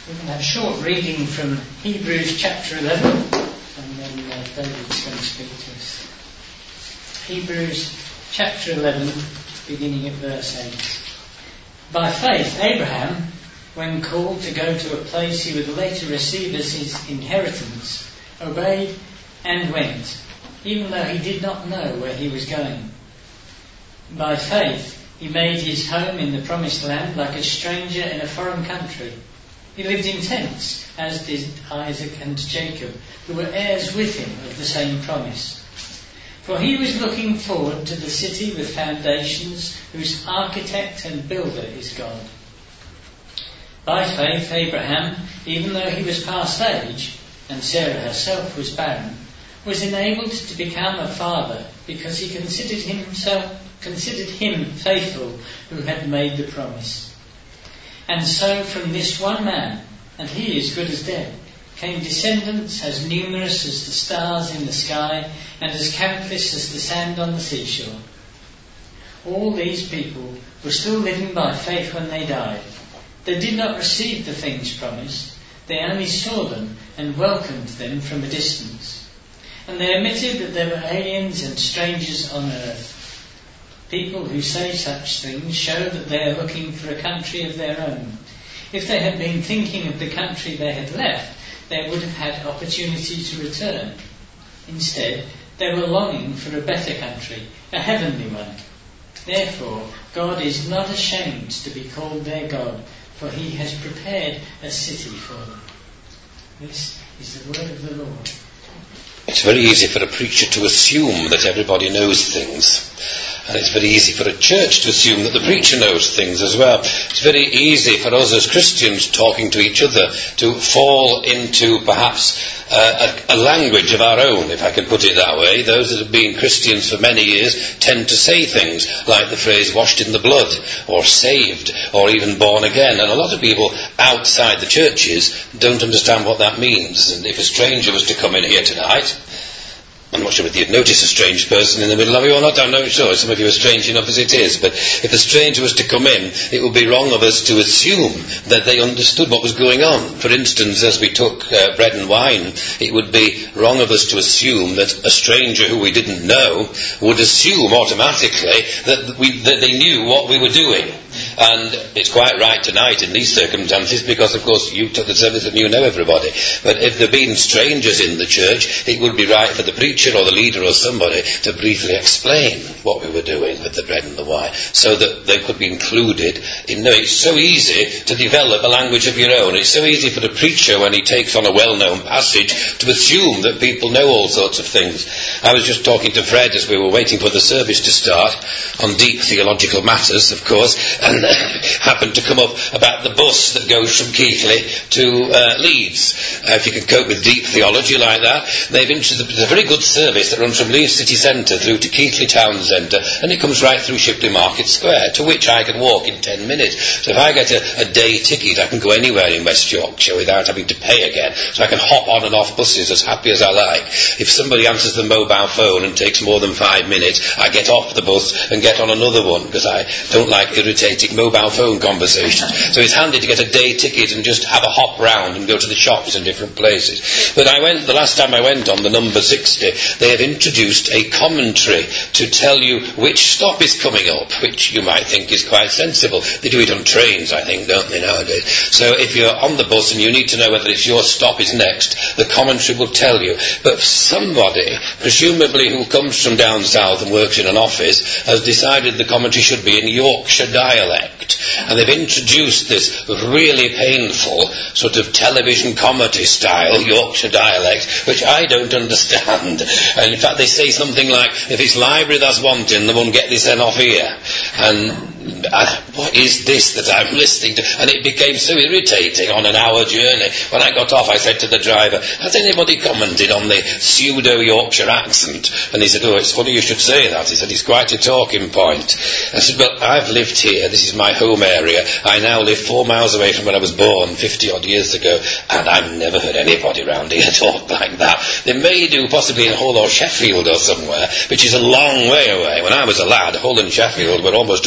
We're going to have a short reading from Hebrews chapter 11, and then David's going to speak to us. Hebrews chapter 11, beginning at verse 8. By faith, Abraham, when called to go to a place he would later receive as his inheritance, obeyed and went, even though he did not know where he was going. By faith, he made his home in the promised land like a stranger in a foreign country. He lived in tents, as did Isaac and Jacob, who were heirs with him of the same promise. For he was looking forward to the city with foundations, whose architect and builder is God. By faith, Abraham, even though he was past age, and Sarah herself was barren, was enabled to become a father, because he considered him faithful who had made the promise. And so from this one man, and he is good as dead, came descendants as numerous as the stars in the sky and as countless as the sand on the seashore. All these people were still living by faith when they died. They did not receive the things promised. They only saw them and welcomed them from a distance. And they admitted that they were aliens and strangers on earth. People who say such things show that they are looking for a country of their own. If they had been thinking of the country they had left, they would have had opportunity to return. Instead, they were longing for a better country, a heavenly one. Therefore, God is not ashamed to be called their God, for he has prepared a city for them. This is the word of the Lord. It's very easy for a preacher to assume that everybody knows things. And it's very easy for a church to assume that the preacher knows things as well. It's very easy for us as Christians talking to each other to fall into perhaps a language of our own, if I can put it that way. Those that have been Christians for many years tend to say things like the phrase washed in the blood, or saved, or even born again. And a lot of people outside the churches don't understand what that means. And if a stranger was to come in here tonight, I'm not sure whether you'd notice a strange person in the middle of you or not. I'm not sure. Some of you are strange enough as it is. But if a stranger was to come in, it would be wrong of us to assume that they understood what was going on. For instance, as we took bread and wine, it would be wrong of us to assume that a stranger who we didn't know would assume automatically that they knew what we were doing. And it's quite right tonight in these circumstances, because of course you took the service and you know everybody. But if there had been strangers in the church, it would be right for the preacher or the leader or somebody to briefly explain what we were doing with the bread and the wine, so that they could be included in knowing. It's so easy to develop a language of your own. It's so easy for the preacher, when he takes on a well-known passage, to assume that people know all sorts of things. I was just talking to Fred as we were waiting for the service to start, on deep theological matters, of course, and happened to come up about the bus that goes from Keighley to Leeds. If you can cope with deep theology like that, they've introduced a very good service that runs from Leeds City Centre through to Keighley Town Centre, and it comes right through Shipley Market Square, to which I can walk in 10 minutes. So if I get a day ticket, I can go anywhere in West Yorkshire without having to pay again. So I can hop on and off buses as happy as I like. If somebody answers the mobile phone and takes more than 5 minutes, I get off the bus and get on another one, because I don't like irritating mobile phone conversations. So it's handy to get a day ticket and just have a hop round and go to the shops in different places. But the last time I went on the number 60, they have introduced a commentary to tell you which stop is coming up, which you might think is quite sensible. They do it on trains, I think, don't they, nowadays? So if you're on the bus and you need to know whether it's your stop is next, the commentary will tell you. But somebody, presumably who comes from down south and works in an office, has decided the commentary should be in Yorkshire dialect. And they've introduced this really painful sort of television comedy style Yorkshire dialect, which I don't understand. And in fact they say something like, if it's library that's wanting, they won't get this then off here. And what is this that I'm listening to? And it became so irritating on an hour journey. When I got off, I said to the driver, has anybody commented on the pseudo-Yorkshire accent? And he said, oh, it's funny you should say that. He said, it's quite a talking point. I said, well, I've lived here. This is my home area. I now live 4 miles away from when I was born 50 odd years ago, and I've never heard anybody round here talk like that. They may do possibly in Hull or Sheffield or somewhere, which is a long way away. When I was a lad, Hull and Sheffield were almost unreachable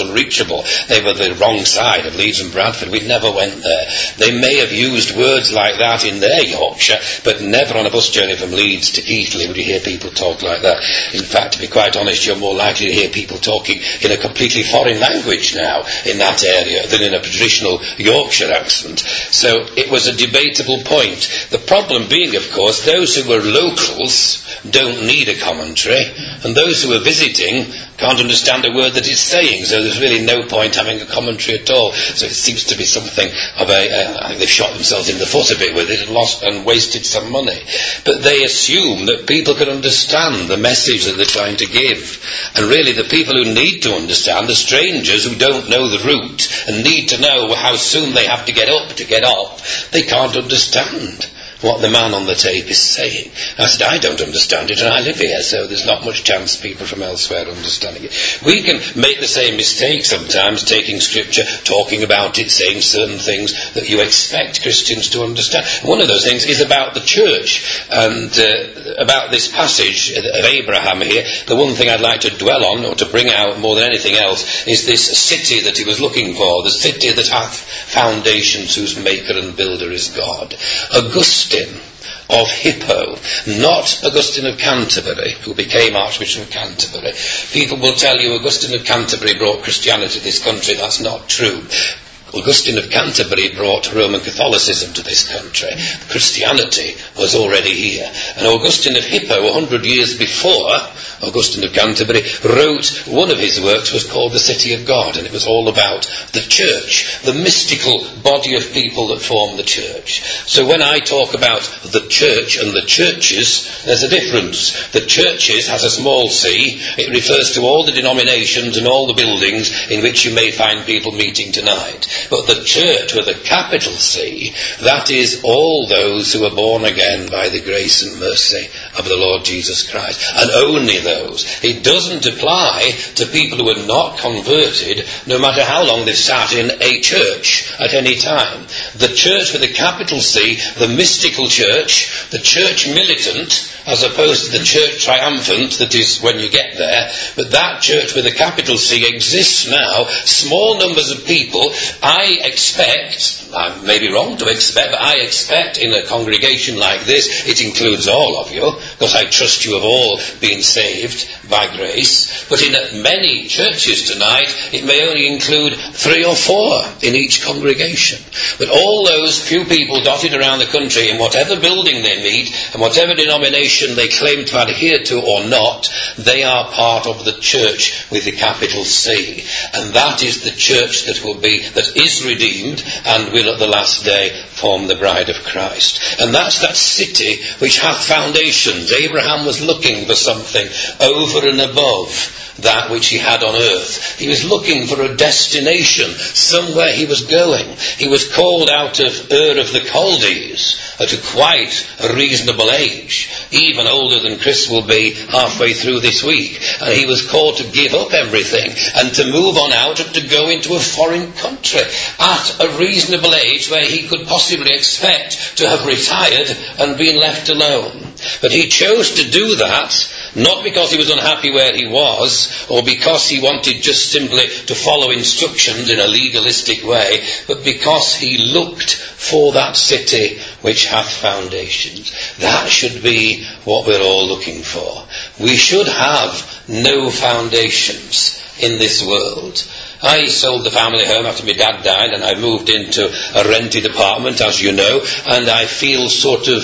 uncomfortable. They were the wrong side of Leeds and Bradford. We never went there. They may have used words like that in their Yorkshire, but never on a bus journey from Leeds to Keighley would you hear people talk like that. In fact, to be quite honest, you're more likely to hear people talking in a completely foreign language now in that area than in a traditional Yorkshire accent. So it was a debatable point. The problem being, of course, those who were locals don't need a commentary, and those who are visiting can't understand a word that it's saying, so there's really no point having a commentary at all. So it seems to be something of I think they've shot themselves in the foot a bit with it and lost and wasted some money. But they assume that people can understand the message that they're trying to give. And really the people who need to understand are strangers who don't know the route and need to know how soon they have to get up to get off. They can't understand what the man on the tape is saying. I said, I don't understand it, and I live here, so there's not much chance people from elsewhere understanding it. We can make the same mistake sometimes, taking scripture, talking about it, saying certain things that you expect Christians to understand. One of those things is about the church, and about this passage of Abraham here. The one thing I'd like to dwell on, or to bring out more than anything else, is this city that he was looking for, the city that hath foundations, whose maker and builder is God. Augustine of Hippo, not Augustine of Canterbury, who became Archbishop of Canterbury. People will tell you Augustine of Canterbury brought Christianity to this country. That's not true. Augustine of Canterbury brought Roman Catholicism to this country. Christianity was already here. And Augustine of Hippo, 100 years before Augustine of Canterbury, wrote one of his works was called The City of God, and it was all about the church, the mystical body of people that form the church. So when I talk about the church and the churches, there's a difference. The churches has a small c. It refers to all the denominations and all the buildings in which you may find people meeting tonight. But the church with a capital C, that is all those who are born again by the grace and mercy of the Lord Jesus Christ. And only those. It doesn't apply to people who are not converted, no matter how long they've sat in a church at any time. The church with a capital C, the mystical church, the church militant, as opposed to the church triumphant, that is when you get there. But that church with a capital C exists now. Small numbers of people. I expect, I may be wrong to expect, but I expect in a congregation like this, it includes all of you, because I trust you have all been saved by grace. But in many churches tonight, it may only include 3 or 4 in each congregation. But all those few people dotted around the country, in whatever building they meet, and whatever denomination they claim to adhere to or not, they are part of the church with the capital C. And that is the church that is redeemed and will at the last day form the bride of Christ. And that's that city which hath foundations. Abraham was looking for something over and above that which he had on earth. He was looking for a destination, somewhere he was going. He was called out of Ur of the Chaldees at a quite a reasonable age, even older than Chris will be halfway through this week. And he was called to give up everything and to move on out and to go into a foreign country at a reasonable age where he could possibly expect to have retired and been left alone. But he chose to do that, not because he was unhappy where he was, or because he wanted just simply to follow instructions in a legalistic way, but because he looked for that city which hath foundations. That should be what we're all looking for. We should have no foundations in this world. I sold the family home after my dad died, and I moved into a rented apartment, as you know, and I feel sort of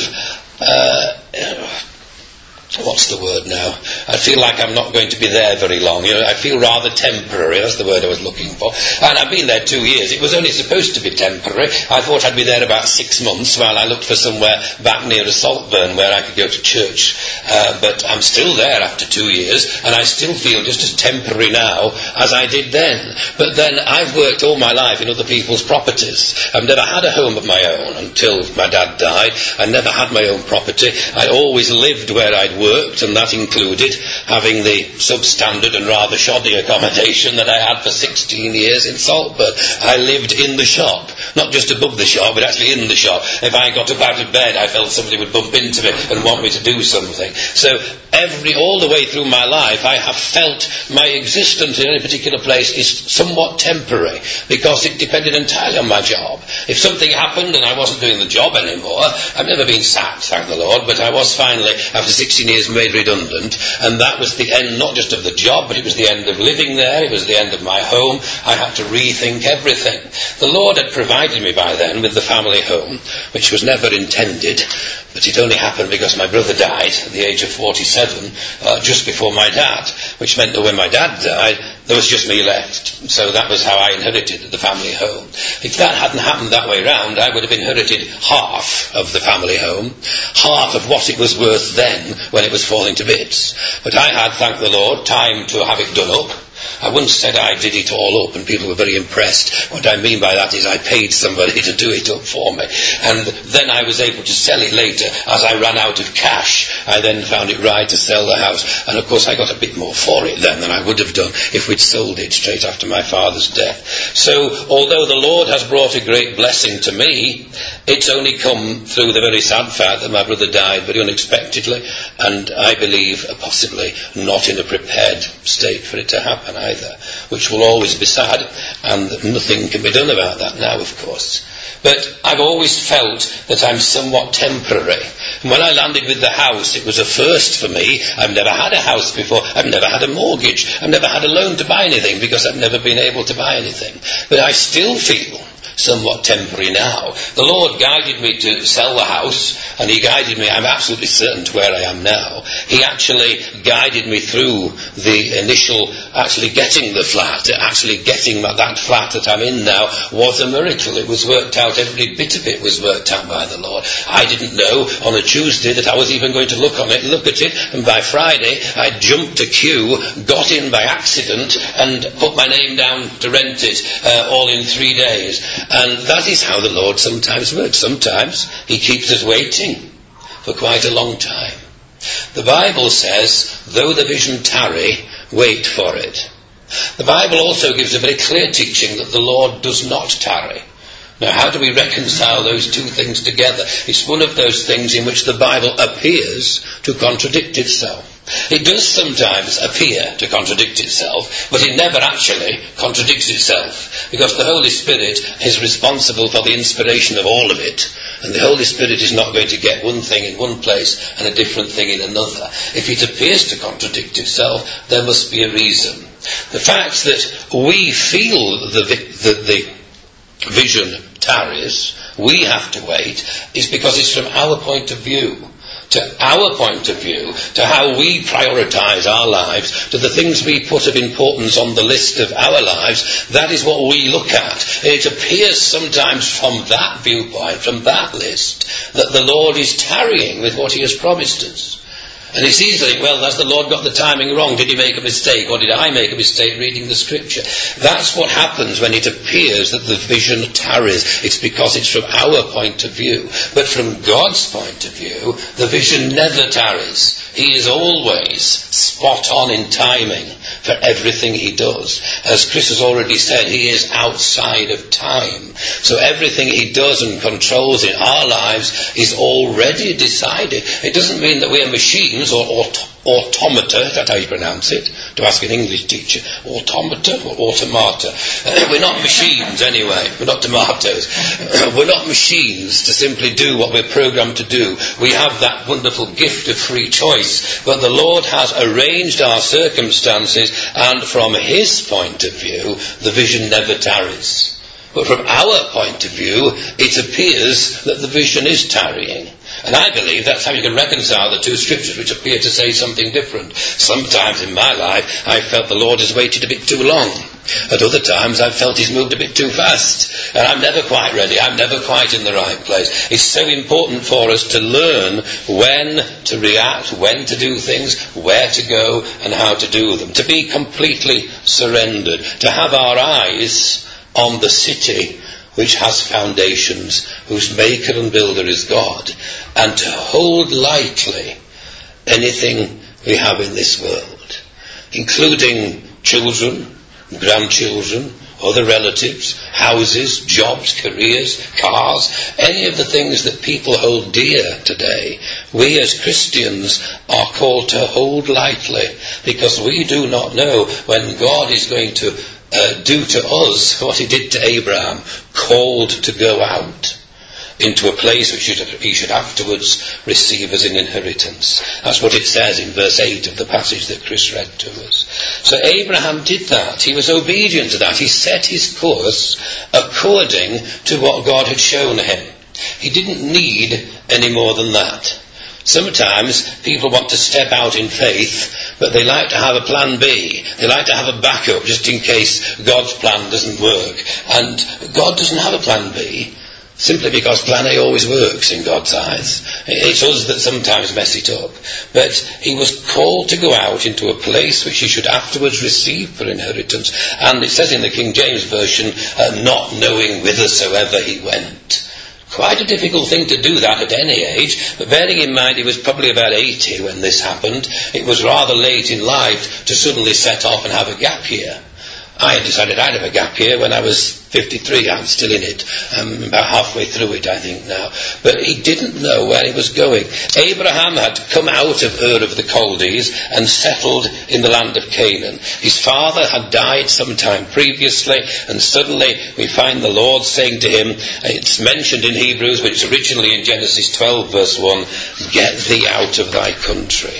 what's the word now? I feel like I'm not going to be there very long. I feel rather temporary. That's the word I was looking for. And I've been there 2 years. It was only supposed to be temporary. I thought I'd be there about 6 months while I looked for somewhere back near a Saltburn where I could go to church. But I'm still there after 2 years, and I still feel just as temporary now as I did then. But then I've worked all my life in other people's properties. I've never had a home of my own until my dad died. I never had my own property. I always lived where I'd I've worked, and that included having the substandard and rather shoddy accommodation that I had for 16 years in Saltburn. I lived in the shop, not just above the shop, but actually in the shop. If I got up out of bed, I felt somebody would bump into me and want me to do something. So all the way through my life, I have felt my existence in any particular place is somewhat temporary, because it depended entirely on my job. If something happened and I wasn't doing the job anymore, I've never been sacked, thank the Lord, but I was finally, after 16 years, made redundant, and that was the end not just of the job, but it was the end of living there, it was the end of my home. I had to rethink everything. The Lord had provided me by then with the family home, which was never intended, but it only happened because my brother died at the age of 47, just before my dad, which meant that when my dad died, there was just me left. So that was how I inherited the family home. If that hadn't happened that way round, I would have inherited half of the family home, half of what it was worth then when it was falling to bits. But I had, thank the Lord, time to have it done up. I once said I did it all up, and people were very impressed. What I mean by that is I paid somebody to do it up for me, and then I was able to sell it later. As I ran out of cash, I then found it right to sell the house, and of course I got a bit more for it then than I would have done if we'd sold it straight after my father's death. So although the Lord has brought a great blessing to me, it's only come through the very sad fact that my brother died very unexpectedly, and I believe possibly not in a prepared state for it to happen either, which will always be sad, and nothing can be done about that now, of course. But I've always felt that I'm somewhat temporary. And when I landed with the house, it was a first for me. I've never had a house before. I've never had a mortgage. I've never had a loan to buy anything, because I've never been able to buy anything. But I still feel somewhat temporary now. The Lord guided me to sell the house, and he guided me, I'm absolutely certain, to where I am now. He actually guided me through the initial actually getting the flat. Actually getting that flat that I'm in now was a miracle. It was worked out, every bit of it was worked out by the Lord. I didn't know on a Tuesday that I was even going to look at it, and by Friday I jumped a queue, got in by accident, and put my name down to rent it, all in 3 days. And that is how the Lord sometimes works. Sometimes he keeps us waiting for quite a long time. The Bible says, though the vision tarry, wait for it. The Bible also gives a very clear teaching that the Lord does not tarry. Now, how do we reconcile those two things together? It's one of those things in which the Bible appears to contradict itself. It does sometimes appear to contradict itself, but it never actually contradicts itself, because the Holy Spirit is responsible for the inspiration of all of it, and the Holy Spirit is not going to get one thing in one place and a different thing in another. If it appears to contradict itself, there must be a reason. The fact that we feel the vision tarries, we have to wait, is because it's from our point of view. To our point of view, to how we prioritise our lives, to the things we put of importance on the list of our lives, that is what we look at. And it appears sometimes from that viewpoint, from that list, that the Lord is tarrying with what he has promised us. And it's easy to think, well, has the Lord got the timing wrong? Did he make a mistake? Or did I make a mistake reading the scripture? That's what happens when it appears that the vision tarries. It's because it's from our point of view. But from God's point of view, the vision never tarries. He is always spot on in timing for everything he does. As Chris has already said, he is outside of time. So everything he does and controls in our lives is already decided. It doesn't mean that we are machines or automata, is that how you pronounce it? To ask an English teacher. Automata or automata? We're not machines anyway. We're not tomatoes. We're not machines to simply do what we're programmed to do. We have that wonderful gift of free choice. But the Lord has arranged our circumstances, and from his point of view, the vision never tarries. But from our point of view, it appears that the vision is tarrying. And I believe that's how you can reconcile the two scriptures which appear to say something different. Sometimes in my life, I felt the Lord has waited a bit too long. At other times, I've felt he's moved a bit too fast. And I'm never quite ready. I'm never quite in the right place. It's so important for us to learn when to react, when to do things, where to go, and how to do them. To be completely surrendered. To have our eyes on the city which has foundations, whose maker and builder is God, and to hold lightly anything we have in this world, including children, grandchildren, other relatives, houses, jobs, careers, cars, any of the things that people hold dear today, we as Christians are called to hold lightly, because we do not know when God is going to do to us what he did to Abraham, called to go out into a place which he should afterwards receive as an inheritance. That's what it says in verse 8 of the passage that Chris read to us. So Abraham did that. He was obedient to that. He set his course according to what God had shown him. He didn't need any more than that. Sometimes people want to step out in faith, but they like to have a plan B. They like to have a backup just in case God's plan doesn't work. And God doesn't have a plan B, simply because plan A always works in God's eyes. It's us that sometimes mess it up. But he was called to go out into a place which he should afterwards receive for inheritance. And it says in the King James Version, not knowing whithersoever he went. Quite a difficult thing to do that at any age, but bearing in mind he was probably about 80 when this happened, it was rather late in life to suddenly set off and have a gap year. I had decided I'd have a gap year when I was 53. I'm still in it. I'm about halfway through it, I think, now. But he didn't know where he was going. Abraham had come out of Ur of the Chaldees and settled in the land of Canaan. His father had died some time previously, and suddenly we find the Lord saying to him, it's mentioned in Hebrews, but it's originally in Genesis 12 verse 1, get thee out of thy country.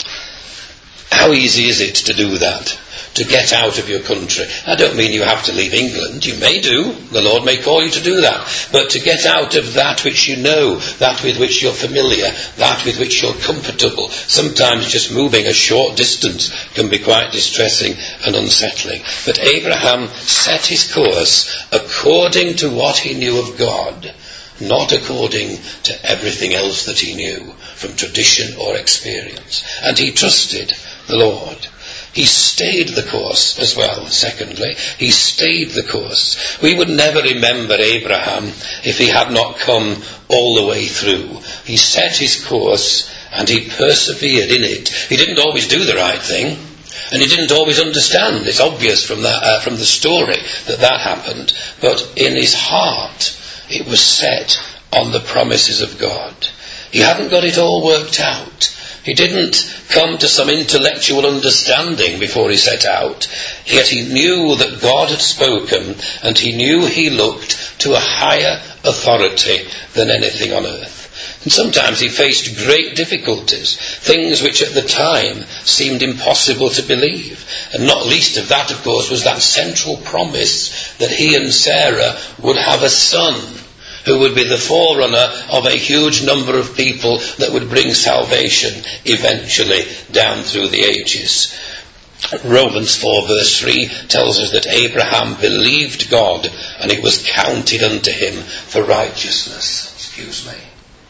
How easy is it to do that? To get out of your country. I don't mean you have to leave England. You may do. The Lord may call you to do that. But to get out of that which you know, that with which you're familiar, that with which you're comfortable. Sometimes just moving a short distance can be quite distressing and unsettling. But Abraham set his course according to what he knew of God, not according to everything else that he knew from tradition or experience. And he trusted the Lord. He stayed the course as well, secondly. He stayed the course. We would never remember Abraham if he had not come all the way through. He set his course and he persevered in it. He didn't always do the right thing, and he didn't always understand. It's obvious from the story that happened. But in his heart, it was set on the promises of God. He hadn't got it all worked out. He didn't come to some intellectual understanding before he set out, yet he knew that God had spoken, and he knew he looked to a higher authority than anything on earth. And sometimes he faced great difficulties, things which at the time seemed impossible to believe. And not least of that, of course, was that central promise that he and Sarah would have a son, who would be the forerunner of a huge number of people that would bring salvation eventually down through the ages. Romans 4 verse 3 tells us that Abraham believed God, and it was counted unto him for righteousness. Excuse me.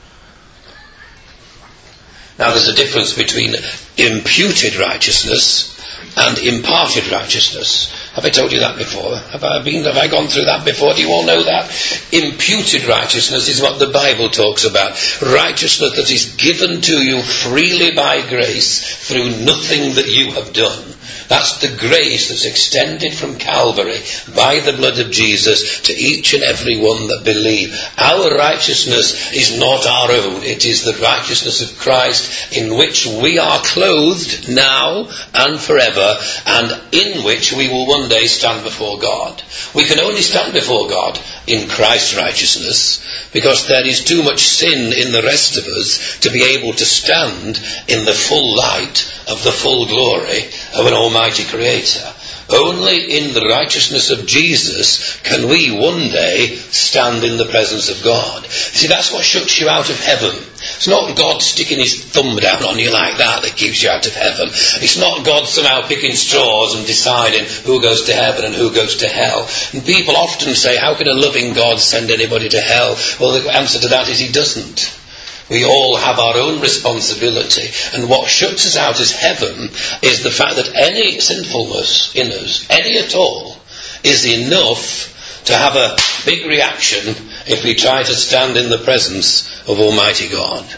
Now there's a difference between imputed righteousness and imparted righteousness. Have I told you that before? Have I gone through that before? Do you all know that? Imputed righteousness is what the Bible talks about. Righteousness that is given to you freely by grace through nothing that you have done. That's the grace that's extended from Calvary by the blood of Jesus to each and every one that believe. Our righteousness is not our own. It is the righteousness of Christ, in which we are clothed now and forever, and in which we will one day stand before God. We can only stand before God in Christ's righteousness, because there is too much sin in the rest of us to be able to stand in the full light of the full glory of an almighty Creator. Only in the righteousness of Jesus can we one day stand in the presence of God. See, that's what shuts you out of heaven. It's not God sticking his thumb down on you like that keeps you out of heaven. It's not God somehow picking straws and deciding who goes to heaven and who goes to hell. And people often say, how can a loving God send anybody to hell? Well, the answer to that is he doesn't. We all have our own responsibility, and what shuts us out as heaven is the fact that any sinfulness in us, any at all, is enough to have a big reaction if we try to stand in the presence of Almighty God.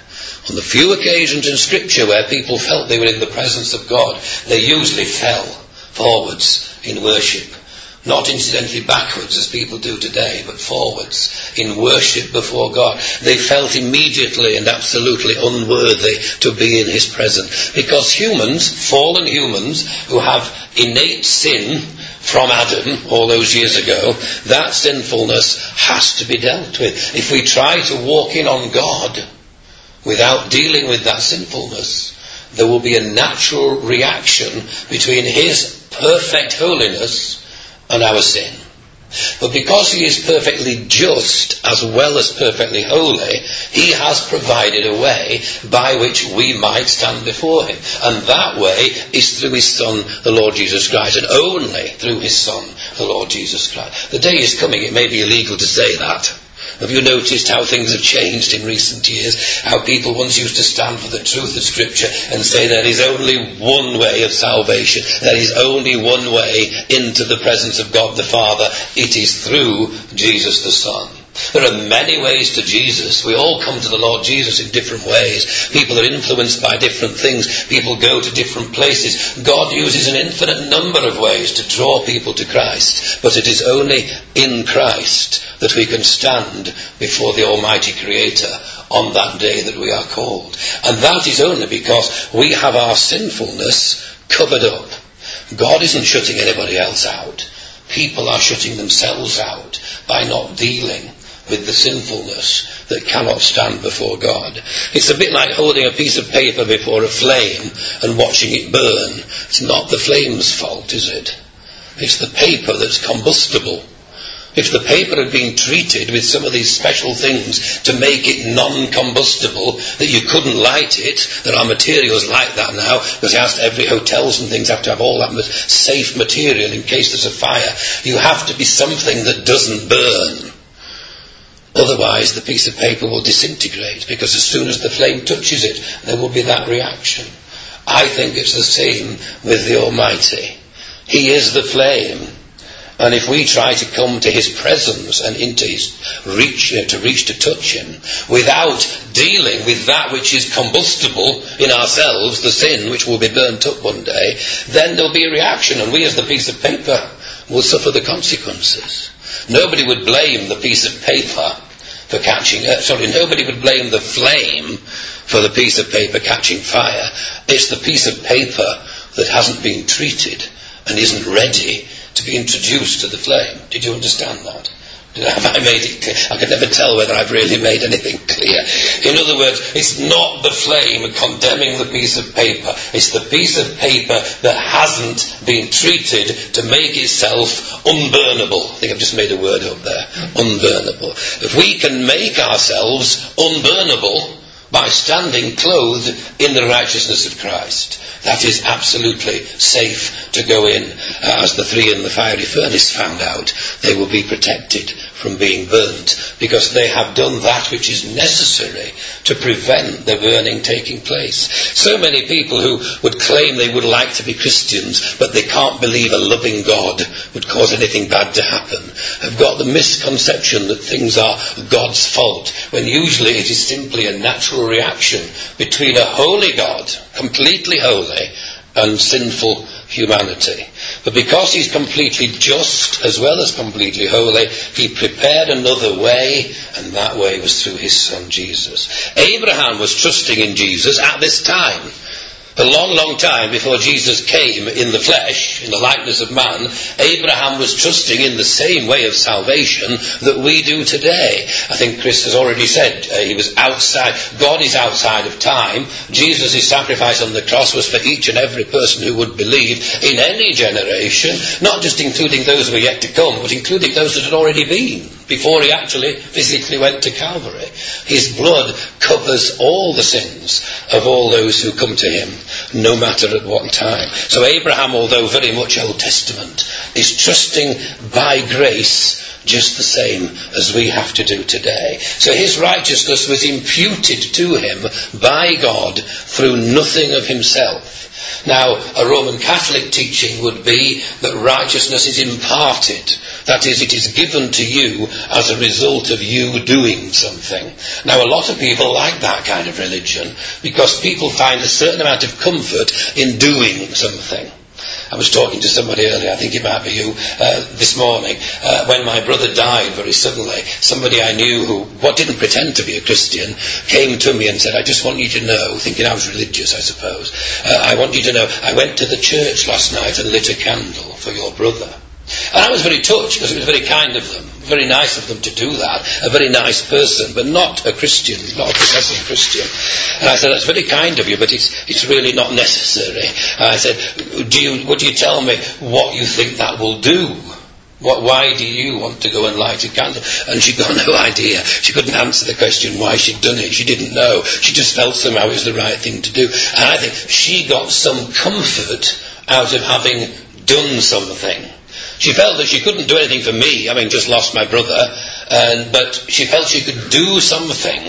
On the few occasions in Scripture where people felt they were in the presence of God, they usually fell forwards in worship. Not incidentally backwards as people do today, but forwards in worship before God. They felt immediately and absolutely unworthy to be in his presence. Because humans, fallen humans, who have innate sin from Adam all those years ago, that sinfulness has to be dealt with. If we try to walk in on God without dealing with that sinfulness, there will be a natural reaction between his perfect holiness and our sin. But because he is perfectly just as well as perfectly holy, he has provided a way by which we might stand before him. And that way is through his Son, the Lord Jesus Christ, and only through his Son, the Lord Jesus Christ. The day is coming, it may be illegal to say that. Have you noticed how things have changed in recent years? How people once used to stand for the truth of Scripture and say there is only one way of salvation. There is only one way into the presence of God the Father. It is through Jesus the Son. There are many ways to Jesus. We all come to the Lord Jesus in different ways. People are influenced by different things. People go to different places. God uses an infinite number of ways to draw people to Christ. But it is only in Christ that we can stand before the Almighty Creator on that day that we are called. And that is only because we have our sinfulness covered up. God isn't shutting anybody else out. People are shutting themselves out by not dealing with the sinfulness that cannot stand before God. It's a bit like holding a piece of paper before a flame and watching it burn. It's not the flame's fault, is it? It's the paper that's combustible. If the paper had been treated with some of these special things to make it non-combustible, that you couldn't light it, there are materials like that now, because every hotels and things have to have all that safe material in case there's a fire. You have to be something that doesn't burn. Otherwise the piece of paper will disintegrate, because as soon as the flame touches it, there will be that reaction. I think it's the same with the Almighty. He is the flame. And if we try to come to his presence and into his reach, to touch him, without dealing with that which is combustible in ourselves, the sin which will be burnt up one day, then there'll be a reaction, and we as the piece of paper will suffer the consequences. Nobody would blame the piece of paper for nobody would blame the flame for the piece of paper catching fire. It's the piece of paper that hasn't been treated and isn't ready to be introduced to the flame. Did you understand that? Have I made it clear? I can never tell whether I've really made anything clear. In other words, it's not the flame condemning the piece of paper. It's the piece of paper that hasn't been treated to make itself unburnable. I think I've just made a word up there. Unburnable. If we can make ourselves unburnable by standing clothed in the righteousness of Christ, that is absolutely safe to go in. As the three in the fiery furnace found out, they will be protected from being burnt, because they have done that which is necessary to prevent the burning taking place. So many people who would claim they would like to be Christians, but they can't believe a loving God would cause anything bad to happen, have got the misconception that things are God's fault, when usually it is simply a natural reaction between a holy God, completely holy, and sinful humanity. But because he's completely just as well as completely holy, he prepared another way, and that way was through his Son Jesus. Abraham was trusting in Jesus at this time. A long, long time before Jesus came in the flesh, in the likeness of man, Abraham was trusting in the same way of salvation that we do today. I think Chris has already said he was outside. God is outside of time. Jesus' sacrifice on the cross was for each and every person who would believe in any generation, not just including those who are yet to come, but including those that had already been, before he actually physically went to Calvary. His blood covers all the sins of all those who come to him, no matter at what time. So Abraham, although very much Old Testament, is trusting by grace, just the same as we have to do today. So his righteousness was imputed to him by God through nothing of himself. Now, a Roman Catholic teaching would be that righteousness is imparted. That is, it is given to you as a result of you doing something. Now, a lot of people like that kind of religion because people find a certain amount of comfort in doing something. I was talking to somebody earlier, I think it might be you, this morning, when my brother died very suddenly. Somebody I knew who didn't pretend to be a Christian came to me and said, I just want you to know, thinking I was religious, I suppose, I want you to know, I went to the church last night and lit a candle for your brother. And I was very touched because it was very kind of them, very nice of them to do that, a very nice person, but not a Christian, not a professing Christian. And I said, that's very kind of you, but it's really not necessary. And I said, would you tell me what you think that will do? Why do you want to go and light a candle? And she'd got no idea. She couldn't answer the question why she'd done it. She didn't know. She just felt somehow it was the right thing to do. And I think she got some comfort out of having done something. She felt that she couldn't do anything for me, having just lost my brother, but she felt she could do something,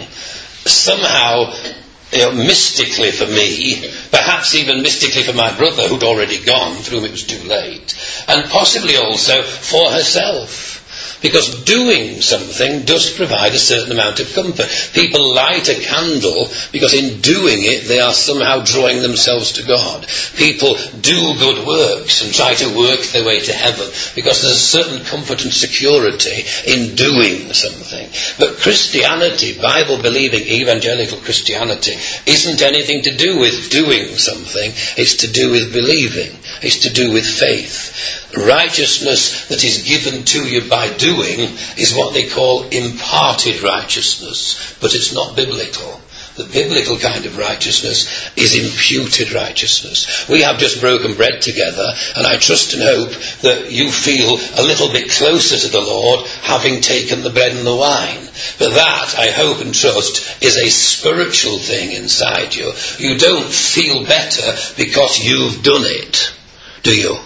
somehow, mystically for me, perhaps even mystically for my brother who'd already gone, for whom it was too late, and possibly also for herself. Because doing something does provide a certain amount of comfort. People light a candle because in doing it they are somehow drawing themselves to God. People do good works and try to work their way to heaven because there's a certain comfort and security in doing something. But Christianity, Bible-believing evangelical Christianity, isn't anything to do with doing something. It's to do with believing. It's to do with faith. Righteousness that is given to you by doing is what they call imparted righteousness, but it's not biblical. The biblical kind of righteousness is imputed righteousness. We have just broken bread together, and I trust and hope that you feel a little bit closer to the Lord having taken the bread and the wine. But that, I hope and trust, is a spiritual thing inside you. You don't feel better because you've done it, do you?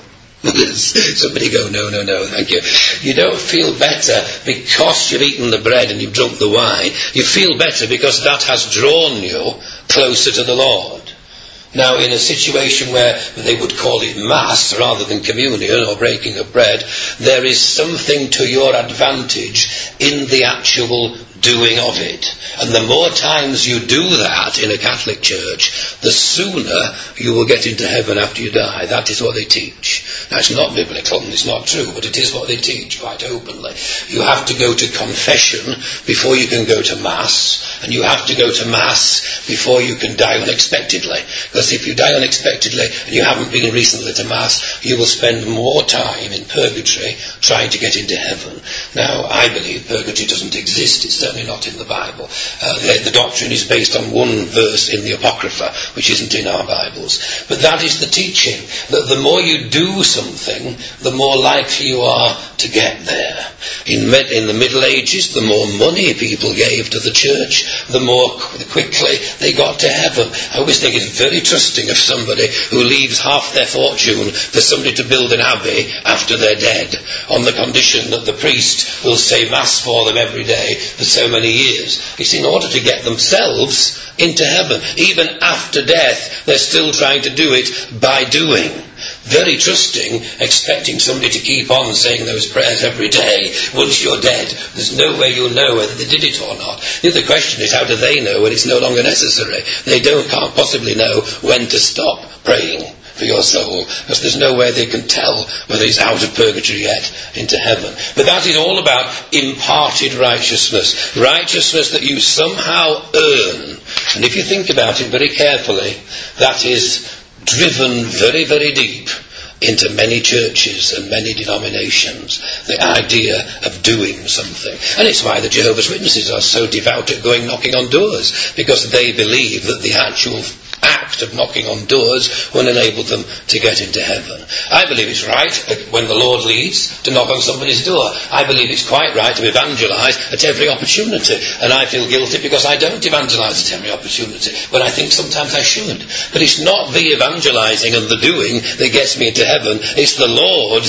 Somebody go, no, thank you. You don't feel better because you've eaten the bread and you've drunk the wine. You feel better because that has drawn you closer to the Lord. Now, in a situation where they would call it Mass rather than communion or breaking of bread, there is something to your advantage in the actual doing of it. And the more times you do that in a Catholic church, the sooner you will get into heaven after you die. That is what they teach. Now, it's not biblical and it's not true, but it is what they teach quite openly. You have to go to confession before you can go to Mass, and you have to go to Mass before you can die unexpectedly. Because if you die unexpectedly and you haven't been recently to Mass, you will spend more time in purgatory trying to get into heaven. Now, I believe purgatory doesn't exist. It's certainly not in the Bible. The doctrine is based on one verse in the Apocrypha, which isn't in our Bibles. But that is the teaching, that the more you do something, the more likely you are to get there. In the Middle Ages, the more money people gave to the church, the more quickly they got to heaven. I always think it's very trusting of somebody who leaves half their fortune for somebody to build an abbey after they're dead, on the condition that the priest will say Mass for them every day for so many years. It's in order to get themselves into heaven. Even after death, they're still trying to do it by doing. Very trusting, expecting somebody to keep on saying those prayers every day. Once you're dead, there's no way you'll know whether they did it or not. The other question is, how do they know when it's no longer necessary? They can't possibly know when to stop praying for your soul, because there's no way they can tell whether it's out of purgatory yet into heaven. But that is all about imparted righteousness. Righteousness that you somehow earn. And if you think about it very carefully, that is driven very, very deep into many churches and many denominations, the idea of doing something. And it's why the Jehovah's Witnesses are so devout at going knocking on doors, because they believe that the actual act of knocking on doors will enable them to get into heaven. I believe it's right when the Lord leads to knock on somebody's door. I believe it's quite right to evangelise at every opportunity, and I feel guilty because I don't evangelise at every opportunity, but I think sometimes I should. But it's not the evangelising and the doing that gets me into heaven. It's the Lord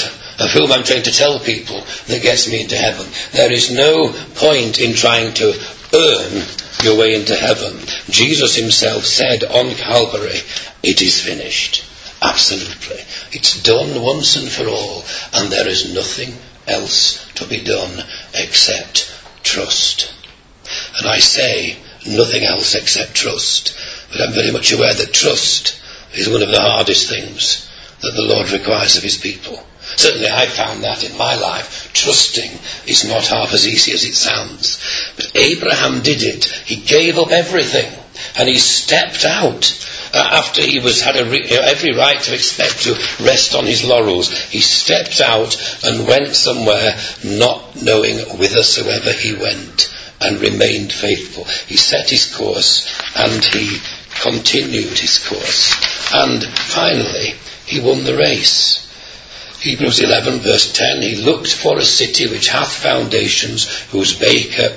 of whom I'm trying to tell people, that gets me into heaven. There is no point in trying to earn your way into heaven. Jesus himself said on Calvary, it is finished. Absolutely. It's done once and for all, and there is nothing else to be done except trust. And I say nothing else except trust, but I'm very much aware that trust is one of the hardest things that the Lord requires of his people. Certainly I've found that in my life. Trusting is not half as easy as it sounds. But Abraham did it. He gave up everything and he stepped out after he had every right to expect to rest on his laurels. He stepped out and went somewhere not knowing whithersoever he went, and remained faithful. He set his course and he continued his course. And finally, he won the race. Hebrews 11 verse 10, he looked for a city which hath foundations, whose maker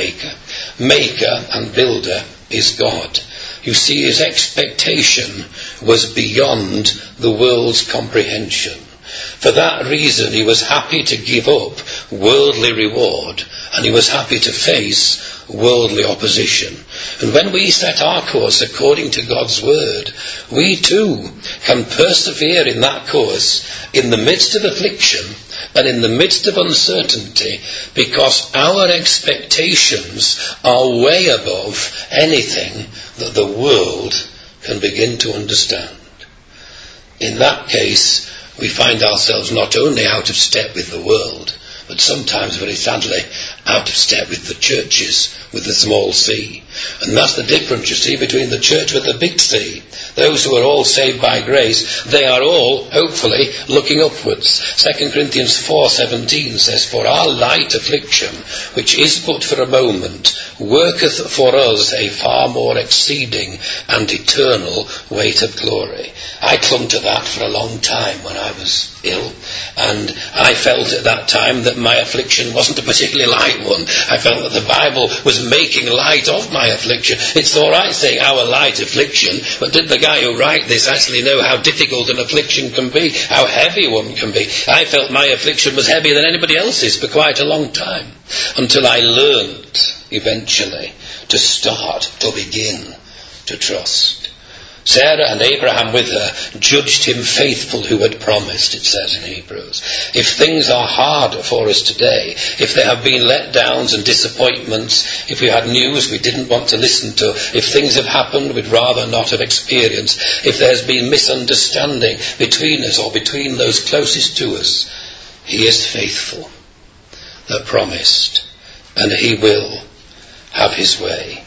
and builder is God. You see, his expectation was beyond the world's comprehension. For that reason, he was happy to give up worldly reward, and he was happy to face worldly opposition. And when we set our course according to God's word, we too can persevere in that course in the midst of affliction and in the midst of uncertainty, because our expectations are way above anything that the world can begin to understand. In that case, we find ourselves not only out of step with the world, but sometimes, very sadly, out of step with the churches with the small c. And that's the difference, you see, between the church with the big C. Those who are all saved by grace, they are all, hopefully, looking upwards. 2 Corinthians 4:17 says, for our light affliction, which is but for a moment, worketh for us a far more exceeding and eternal weight of glory. I clung to that for a long time when I was ill, and I felt at that time that my affliction wasn't a particularly light one. I felt that the Bible was making light of my affliction. It's all right saying our light affliction, but did the guy who wrote this actually know how difficult an affliction can be, how heavy one can be? I felt my affliction was heavier than anybody else's for quite a long time, until I learned eventually to begin to trust. Sarah and Abraham with her judged him faithful who had promised, it says in Hebrews. If things are hard for us today, if there have been letdowns and disappointments, if we had news we didn't want to listen to, if things have happened we'd rather not have experienced, if there's been misunderstanding between us or between those closest to us, he is faithful that promised, and he will have his way.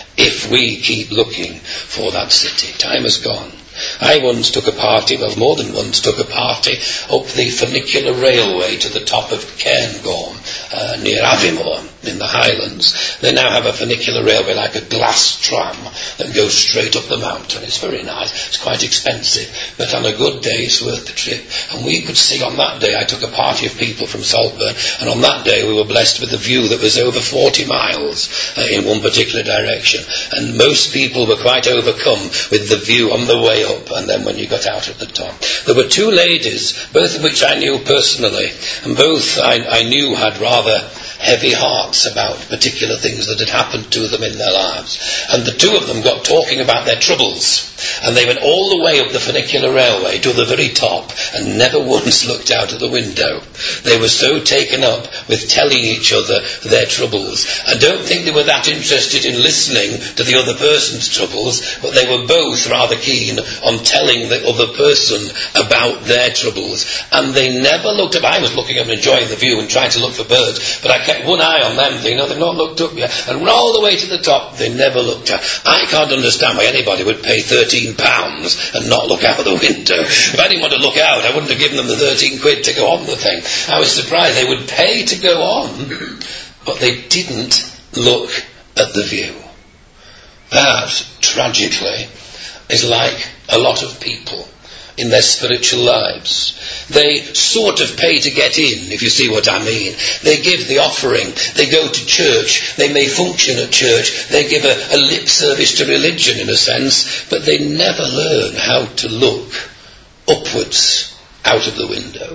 If we keep looking for that city. Time has gone. I once took a party, more than once, took a party up the funicular railway to the top of Cairngorm, near Aviemore in the Highlands. They now have a funicular railway like a glass tram that goes straight up the mountain. It's very nice. It's quite expensive, but on a good day it's worth the trip. And we could see on that day, I took a party of people from Saltburn, and on that day we were blessed with a view that was over 40 miles in one particular direction. And most people were quite overcome with the view on the way up, and then when you got out at the top. There were two ladies, both of which I knew personally, and both I knew had rather heavy hearts about particular things that had happened to them in their lives. And the two of them got talking about their troubles, and they went all the way up the funicular railway to the very top and never once looked out of the window. They were so taken up with telling each other their troubles. I don't think they were that interested in listening to the other person's troubles, but they were both rather keen on telling the other person about their troubles. And they never looked up. I was looking up and enjoying the view and trying to look for birds, but I kept one eye on them, thinking, no, they've not looked up yet. And went all the way to the top, they never looked up. I can't understand why anybody would pay £13 and not look out the window. If I didn't want to look out, I wouldn't have given them the 13 quid to go on the thing. I was surprised they would pay to go on, but they didn't look at the view. That, tragically, is like a lot of people in their spiritual lives. They sort of pay to get in, if you see what I mean. They give the offering, they go to church, they may function at church, they give a lip service to religion in a sense, but they never learn how to look upwards out of the window.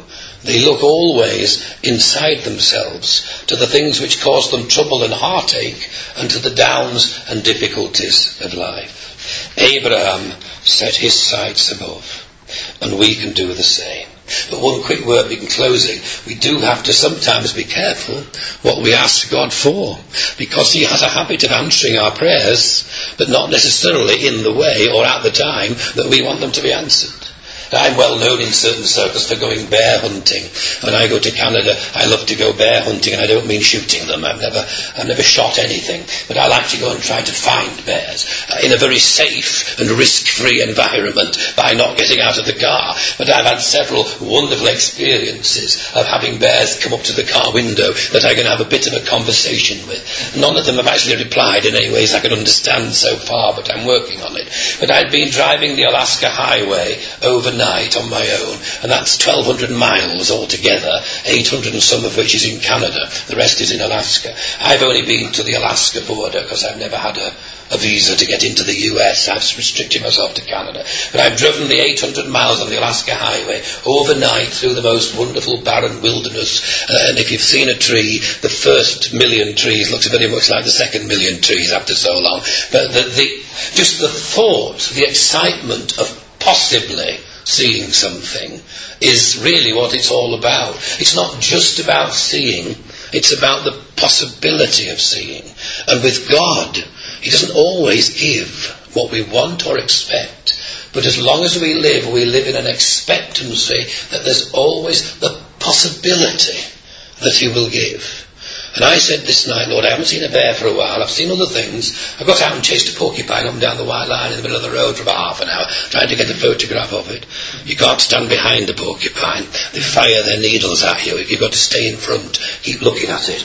They look always inside themselves to the things which cause them trouble and heartache and to the downs and difficulties of life. Abraham set his sights above, and we can do the same. But one quick word in closing. We do have to sometimes be careful what we ask God for, because he has a habit of answering our prayers, but not necessarily in the way or at the time that we want them to be answered. I'm well known in certain circles for going bear hunting. When I go to Canada, I love to go bear hunting, and I don't mean shooting them. I've never shot anything, but I like to go and try to find bears in a very safe and risk-free environment by not getting out of the car. But I've had several wonderful experiences of having bears come up to the car window that I can have a bit of a conversation with. None of them have actually replied in any ways I can understand so far, but I'm working on it. But I'd been driving the Alaska Highway overnight on my own, and that's 1,200 miles altogether, 800 and some of which is in Canada, the rest is in Alaska. I've only been to the Alaska border because I've never had a visa to get into the US. I've restricted myself to Canada. But I've driven the 800 miles on the Alaska Highway overnight through the most wonderful barren wilderness, and if you've seen a tree, the first million trees looks very much like the second million trees after so long. But just the thought, the excitement of possibly seeing something is really what it's all about. It's not just about seeing, it's about the possibility of seeing. And with God, he doesn't always give what we want or expect, but as long as we live in an expectancy that there's always the possibility that he will give. And I said this night, Lord, I haven't seen a bear for a while. I've seen other things. I got out and chased a porcupine up and down the white line in the middle of the road for about half an hour, trying to get a photograph of it. You can't stand behind the porcupine. They fire their needles at you. You've got to stay in front, keep looking at it.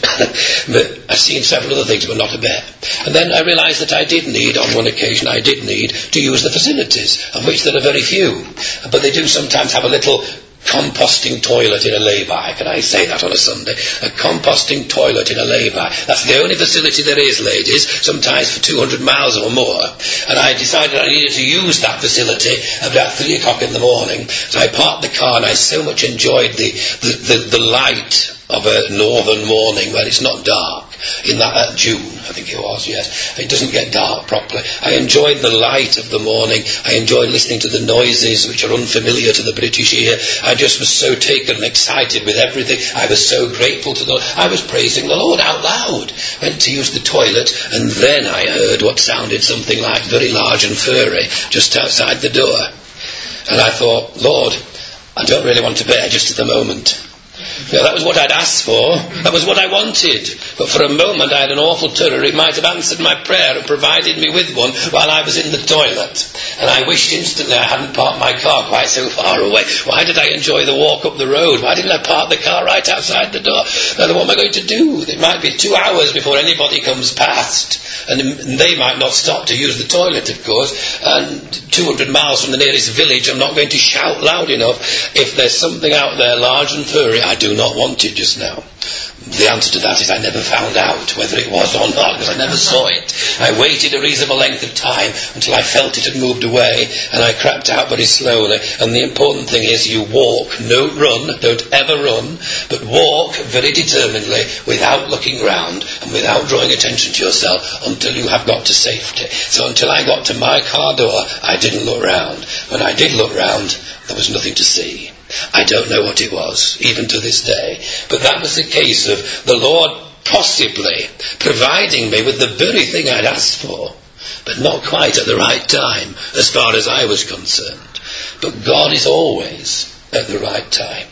But I've seen several other things, but not a bear. And then I realised that on one occasion, I did need to use the facilities, of which there are very few. But they do sometimes have a little composting toilet in a lay-by. Can I say that on a Sunday? A composting toilet in a lay-by. That's the only facility there is, ladies, sometimes for 200 miles or more. And I decided I needed to use that facility about 3 o'clock in the morning. So I parked the car, and I so much enjoyed the light of a northern morning where it's not dark. In that June, I think it was, yes. It doesn't get dark properly. I enjoyed the light of the morning. I enjoyed listening to the noises which are unfamiliar to the British ear. I just was so taken and excited with everything. I was so grateful to the Lord. I was praising the Lord out loud. Went to use the toilet, and then I heard what sounded something like very large and furry just outside the door. And I thought, Lord, I don't really want a bear just at the moment. Yeah, that was what I'd asked for. That was what I wanted. But for a moment I had an awful terror it might have answered my prayer and provided me with one while I was in the toilet. And I wished instantly I hadn't parked my car quite so far away. Why did I enjoy the walk up the road? Why didn't I park the car right outside the door? Now, what am I going to do? It might be 2 hours before anybody comes past. And they might not stop to use the toilet, of course. And 200 miles from the nearest village, I'm not going to shout loud enough. If there's something out there large and furry, I do not want it just now. The answer to that is I never found out whether it was or not, because I never saw it. I waited a reasonable length of time until I felt it had moved away, and I crept out very slowly. And the important thing is you walk, don't run, don't ever run, but walk very determinedly without looking round and without drawing attention to yourself until you have got to safety. So until I got to my car door, I didn't look round. When I did look round, there was nothing to see. I don't know what it was, even to this day. But that was the case of the Lord possibly providing me with the very thing I'd asked for, but not quite at the right time, as far as I was concerned. But God is always at the right time.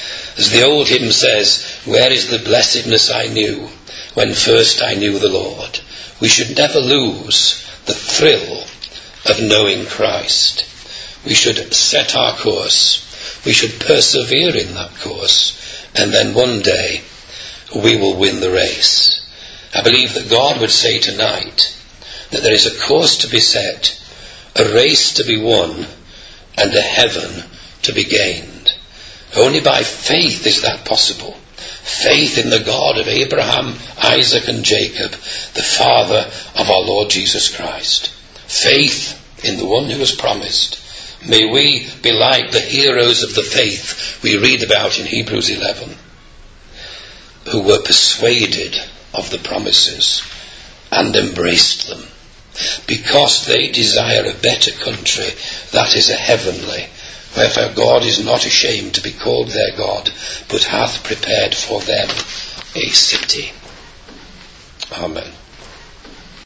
As the old hymn says, where is the blessedness I knew when first I knew the Lord? We should never lose the thrill of knowing Christ. We should set our course. We should persevere in that course, and then one day we will win the race. I believe that God would say tonight that there is a course to be set, a race to be won, and a heaven to be gained. Only by faith is that possible. Faith in the God of Abraham, Isaac and Jacob, the Father of our Lord Jesus Christ. Faith in the one who was promised. May we be like the heroes of the faith we read about in Hebrews 11, who were persuaded of the promises and embraced them, because they desire a better country, that is a heavenly. Wherefore God is not ashamed to be called their God, but hath prepared for them a city. Amen.